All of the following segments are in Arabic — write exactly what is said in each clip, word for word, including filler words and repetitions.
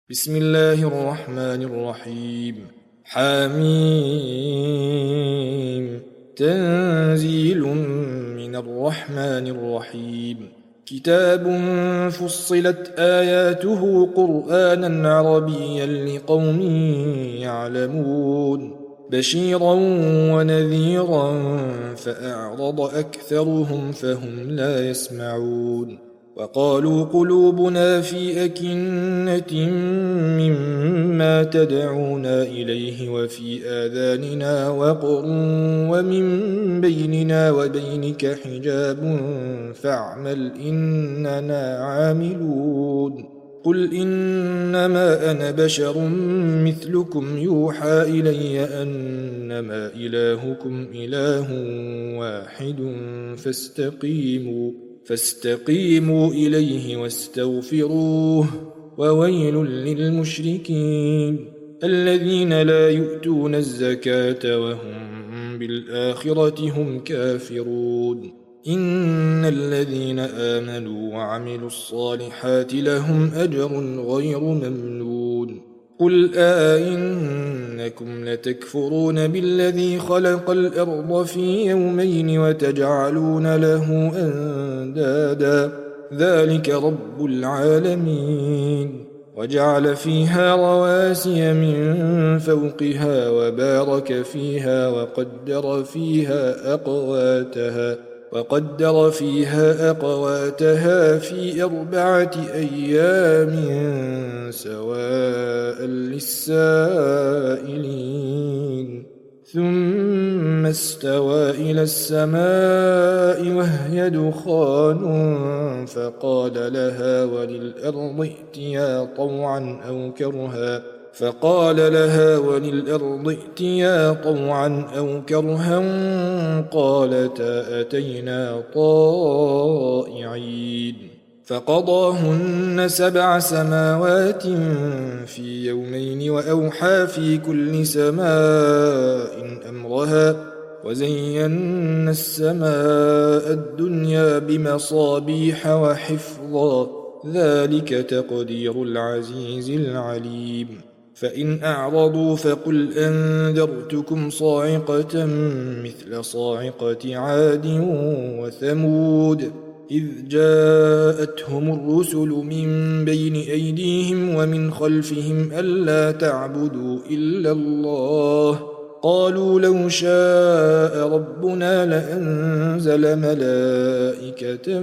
بسم الله الرحمن الرحيم. حميم. تنزيل من الرحمن الرحيم. كتاب فصلت آياته قرآنا عربيا لقوم يعلمون بشيرا ونذيرا فأعرض أكثرهم فهم لا يسمعون وقالوا قلوبنا في أكنة مما تدعونا إليه وفي آذاننا وقر ومن بيننا وبينك حجاب فاعمل إننا عاملون قل إنما أنا بشر مثلكم يوحى إلي أنما إلهكم إله واحد فاستقيموا فاستقيموا إليه واستغفروه وويل للمشركين الذين لا يؤتون الزكاة وهم بالآخرة هم كافرون إن الذين آمنوا وعملوا الصالحات لهم أجر غير ممنون قل أئنكم لتكفرون بالذي خلق الأرض في يومين وتجعلون له أندادا ذلك رب العالمين وجعل فيها رواسي من فوقها وبارك فيها وقدر فيها أقواتها وقدر فيها أقواتها في أربعة أيام سواء للسائلين ثم استوى إلى السماء وهي دخان فقال لها وللأرض ائتيا طوعا أو كرها فقال لها وللأرض ائتيا طوعا أو كرها قالتا أتينا طائعين فقضاهن سبع سماوات في يومين وأوحى في كل سماء أمرها وزينا السماء الدنيا بمصابيح وحفظا ذلك تقدير العزيز العليم فإن أعرضوا فقل أنذرتكم صاعقة مثل صاعقة عاد وثمود إذ جاءتهم الرسل من بين أيديهم ومن خلفهم ألا تعبدوا إلا الله قالوا لو شاء ربنا لأنزل ملائكة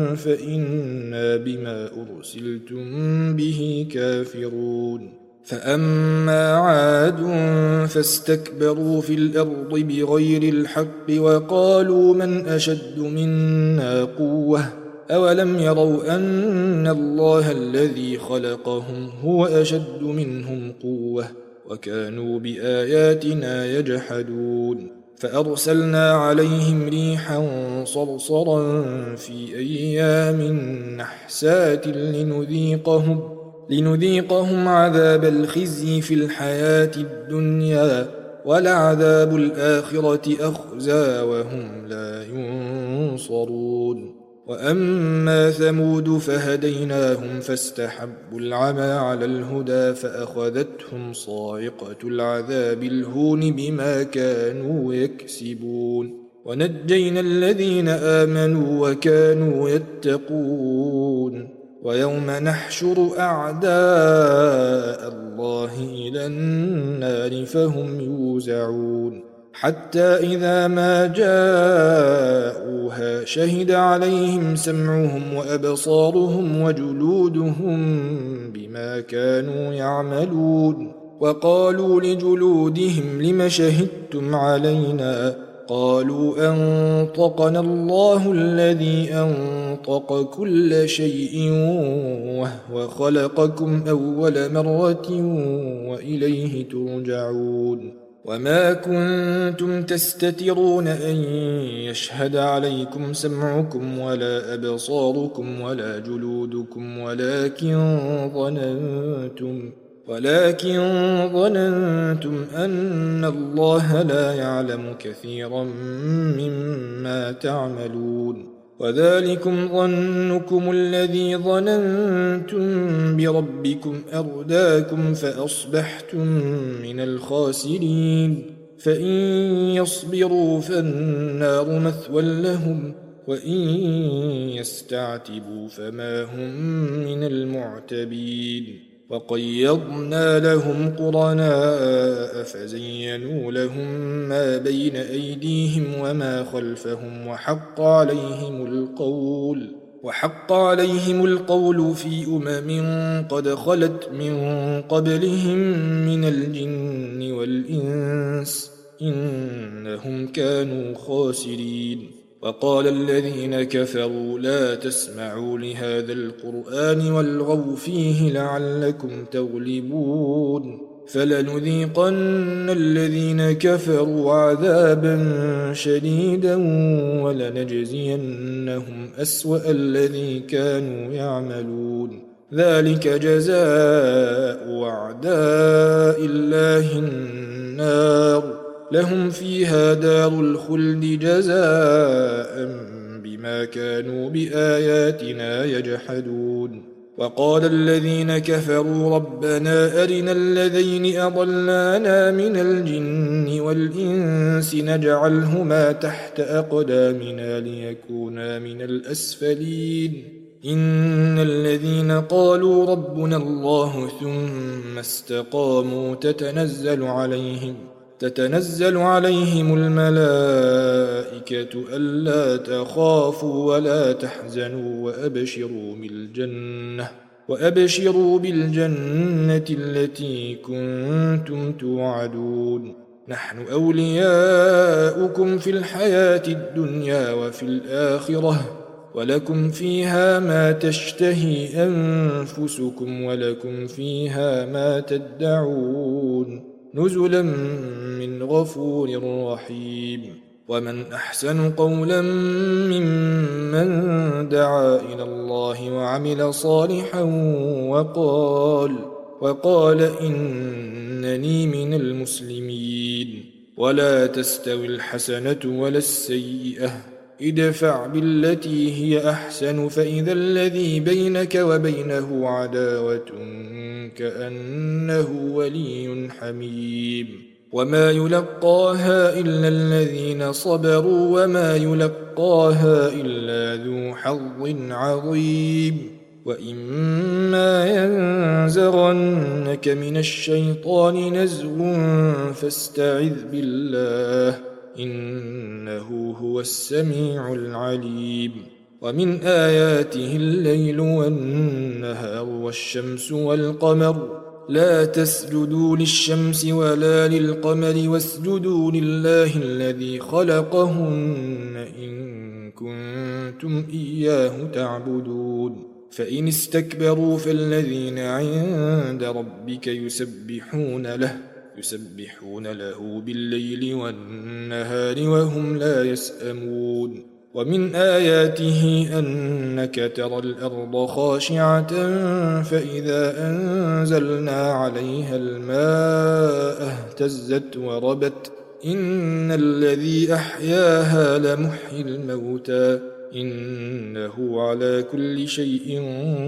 فإنا بما أرسلتم به كافرون فأما عاد فاستكبروا في الأرض بغير الحق وقالوا من أشد منا قوة أولم يروا أن الله الذي خلقهم هو أشد منهم قوة وكانوا بآياتنا يجحدون فأرسلنا عليهم ريحا صرصرا في أيام نحسات لنذيقهم لنذيقهم عذاب الخزي في الحياة الدنيا ولعذاب الآخرة أخزى وهم لا ينصرون وأما ثمود فهديناهم فاستحبوا العمى على الهدى فأخذتهم صاعقة العذاب الهون بما كانوا يكسبون ونجينا الذين آمنوا وكانوا يتقون ويوم نحشر أعداء الله إلى النار فهم يوزعون حتى إذا ما جاءوها شهد عليهم سمعهم وأبصارهم وجلودهم بما كانوا يعملون وقالوا لجلودهم لم شهدتم علينا قالوا أنطقنا الله الذي أنطق كل شيء وهو خلقكم أول مرة وإليه ترجعون وما كنتم تستترون أن يشهد عليكم سمعكم ولا أبصاركم ولا جلودكم ولكن ظننتم ولكن ظننتم أن الله لا يعلم كثيرا مما تعملون وذلكم ظنكم الذي ظننتم بربكم أرداكم فأصبحتم من الخاسرين فإن يصبروا فالنار مثوى لهم وإن يستعتبوا فما هم من المعتبين وقيضنا لهم قرناء فزينوا لهم ما بين أيديهم وما خلفهم وحق عليهم القول وحق عليهم القول في أمم قد خلت من قبلهم من الجن والإنس إنهم كانوا خاسرين وقال الذين كفروا لا تسمعوا لهذا القرآن والغوا فيه لعلكم تغلبون فلنذيقن الذين كفروا عذابا شديدا ولنجزينهم أسوأ الذي كانوا يعملون ذلك جزاء أعداء الله النار لهم فيها دار الخلد جزاء بما كانوا بآياتنا يجحدون وقال الذين كفروا ربنا أرنا الذين أضلانا من الجن والإنس نجعلهما تحت أقدامنا ليكونا من الأسفلين إن الذين قالوا ربنا الله ثم استقاموا تتنزل عليهم تتنزل عليهم الملائكة ألا تخافوا ولا تحزنوا وأبشروا بالجنة وأبشروا بالجنة التي كنتم توعدون نحن أولياؤكم في الحياة الدنيا وفي الآخرة ولكم فيها ما تشتهي أنفسكم ولكم فيها ما تدعون نزلا من غفور رحيم ومن أحسن قولا ممن دعا إلى الله وعمل صالحا وقال وقال إنني من المسلمين ولا تستوي الحسنة ولا السيئة ادفع بالتي هي أحسن فإذا الذي بينك وبينه عداوة كأنه ولي حميم وما يلقاها إلا الذين صبروا وما يلقاها إلا ذو حظ عظيم وإما ينزغنك من الشيطان نزغ فاستعذ بالله إنه هو السميع العليم ومن آياته الليل والنهار والشمس والقمر لا تسجدوا للشمس ولا للقمر واسجدوا لله الذي خلقهن إن كنتم إياه تعبدون فإن استكبروا فالذين عند ربك يسبحون له يسبحون له بالليل والنهار وهم لا يسأمون ومن آياته أنك ترى الأرض خاشعة فإذا أنزلنا عليها الماء اهتزت وربت إن الذي أحياها لمحيي الموتى إنه على كل شيء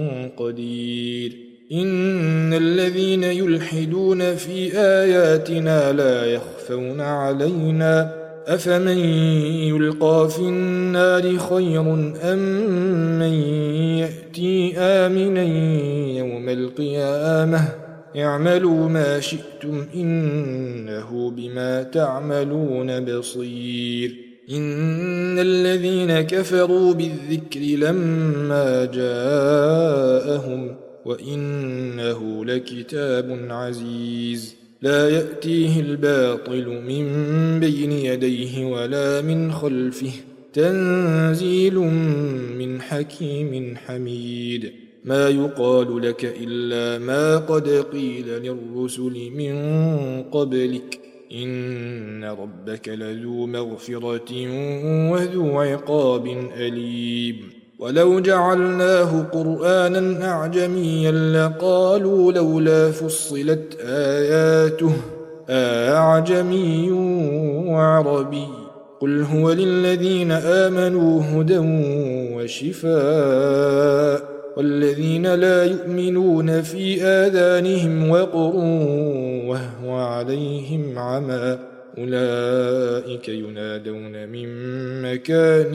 قدير إن الذين يلحدون في آياتنا لا يخفون علينا أفمن يلقى في النار خير أم من يأتي آمنا يوم القيامة اعملوا ما شئتم إنه بما تعملون بصير إن الذين كفروا بالذكر لما جاءهم وإنه لكتاب عزيز لا يأتيه الباطل من بين يديه ولا من خلفه تنزيل من حكيم حميد ما يقال لك إلا ما قد قيل للرسل من قبلك إن ربك لذو مغفرة وذو عقاب أليم ولو جعلناه قرآنا أعجميا لقالوا لولا فصلت آياته أعجمي وعربي قل هو للذين آمنوا هدى وشفاء والذين لا يؤمنون في آذانهم وقر وهو عليهم عمى أولئك ينادون من مكان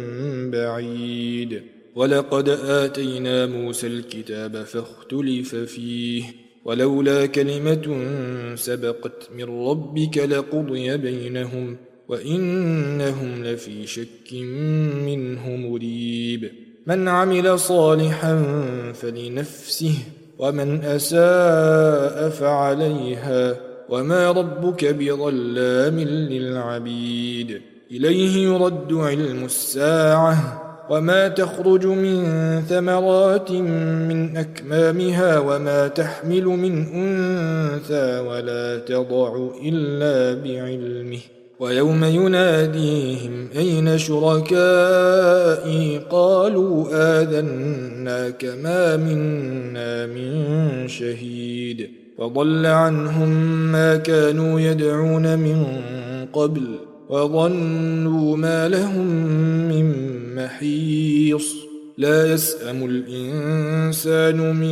بعيد ولقد آتينا موسى الكتاب فاختلف فيه ولولا كلمة سبقت من ربك لقضي بينهم وإنهم لفي شك منه مريب من عمل صالحا فلنفسه ومن أساء فعليها وما ربك بظلام للعبيد إليه يرد علم الساعة وما تخرج من ثمرات من أكمامها وما تحمل من أنثى ولا تضع إلا بعلمه ويوم يناديهم أين شركائي قالوا آذناك ما منا من شهيد وضل عنهم ما كانوا يدعون من قبل وظنوا ما لهم من محيص لا يسأم الإنسان من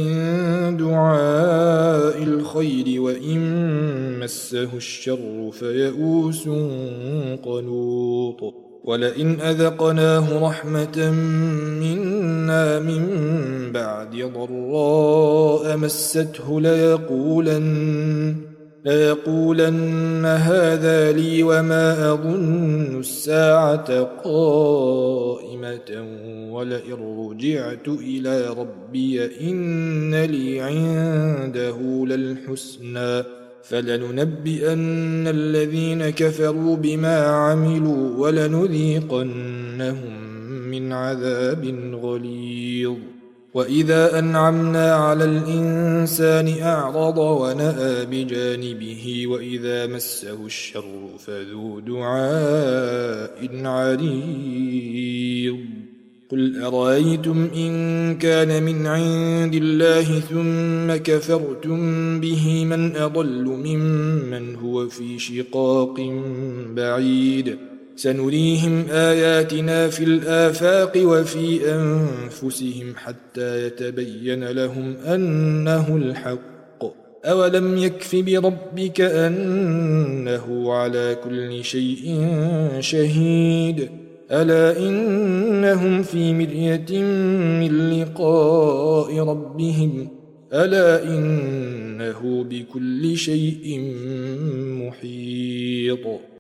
دعاء الخير وإن مسه الشر فيئوس قنوط ولئن أذقناه رحمة منا من بعد ضراء مسته ليقولن ليقولن هذا لي وما أظن الساعة قائمة ولئن رجعت إلى ربي إن لي عنده للحسنى فلننبئن الذين كفروا بما عملوا ولنذيقنهم من عذاب غليظ وإذا أنعمنا على الإنسان أعرض ونأى بجانبه وإذا مسه الشر فذو دعاء عريض قل أرأيتم إن كان من عند الله ثم كفرتم به من أضل ممن هو في شقاق بعيد سنريهم آياتنا في الآفاق وفي أنفسهم حتى يتبين لهم أنه الحق أولم يكف بربك أنه على كل شيء شهيد ألا إنهم في مرية من لقاء ربهم ألا إنه بكل شيء محيط